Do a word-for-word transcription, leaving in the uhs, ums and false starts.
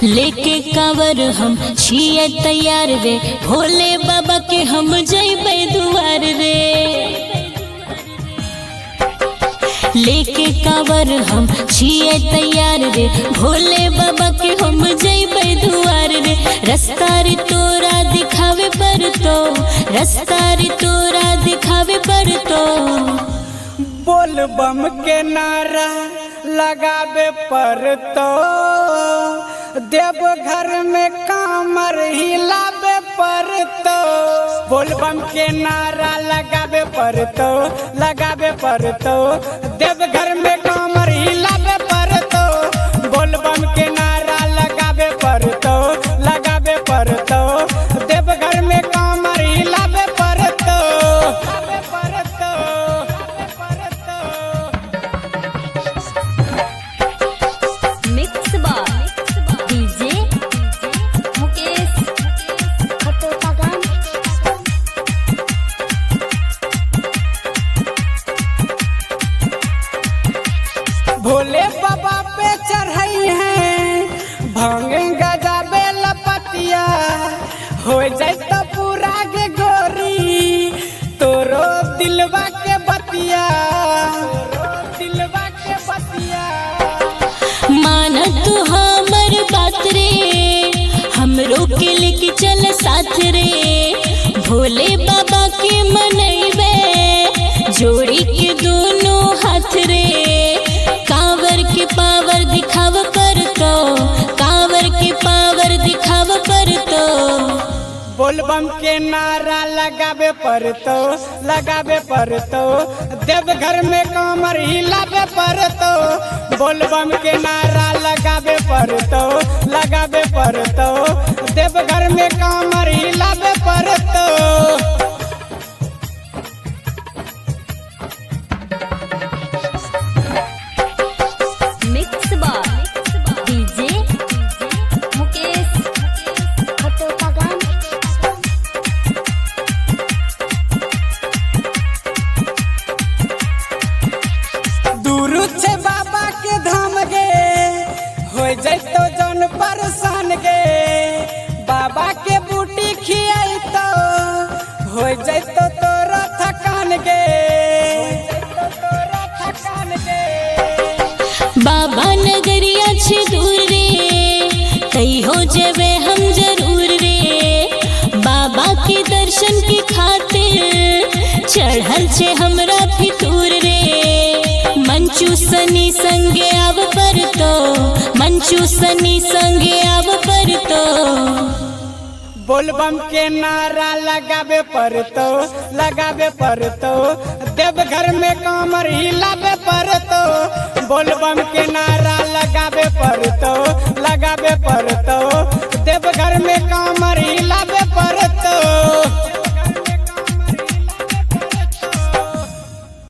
लेके कांवर हम छिए तैयार रे, भोले बाबा के हम जइबे दुआर रे। लेके कांवर हम छिए तैयार रे, भोले बाबा के हम जइबे दुआर रे। रास्ता रे तोरा दिखावे पर तो, रास्ता रे तोरा दिखावे पर तो। बोल बम के नारा लगावे पर तो, देवघर में कामर हिलावे पर तो। बोल बम के नारा लगावे पर तो, लगावे पर तो, देवघर में कामर हिलावे पर तो। बोल बम के नारा लगावे पर तो, लगावे पर तो, देवघर में कामर हिलावे पर तो। पर तो, पर तो। मिक्स बार डीजे मुकेश खतोका गान। भोले बाबा पे चढ़ाई है भांग गजा बेल पतिया, हो जाए तो पूरा के गोरी तोरो दिलवा के बतिया, दिलवा के बतिया। माना तू हमर बात रे, हमरो के लेके चल साथ रे। भोले बाबा के मनैबे जोड़ी के दोनों हाथ रे। कांवर के पावर दिखाव पर तो, कांवर के पावर दिखाव पर तो। बोल बम के नारा लगावे पर तो, लगावे पर तो, देवघर में कामर हिलावे पर तो। बोल बम के नारा लगावे पर तो, लगावे पर तो, देवघर में कामर हिलावे पर तो। मिक्स बार डीजे मुकेश खतोका गान। दूर से बाबा के धाम गे, हो जाए तो जन परेशान गे। बाबा के बूटी खियाई तो, हो जाए तो तोरा थकान गे, तोरा थकान गे। बाबा नगरिया छे दूर रे, तई हो जेबे हम जरूर रे। बाबा के दर्शन की खातिर चढ़ल छे हमरा फितूर रे। मंचू सनी संगे आव पर तो, मंचू सनी संगे आव पर तो। बोल बम के नारा लगावे पर तो, लगावे पर तो, देवघर में कामर हिलावे पर तो। बोल बम के नारा लगावे पर तो, लगावे पर तो, देवघर में काम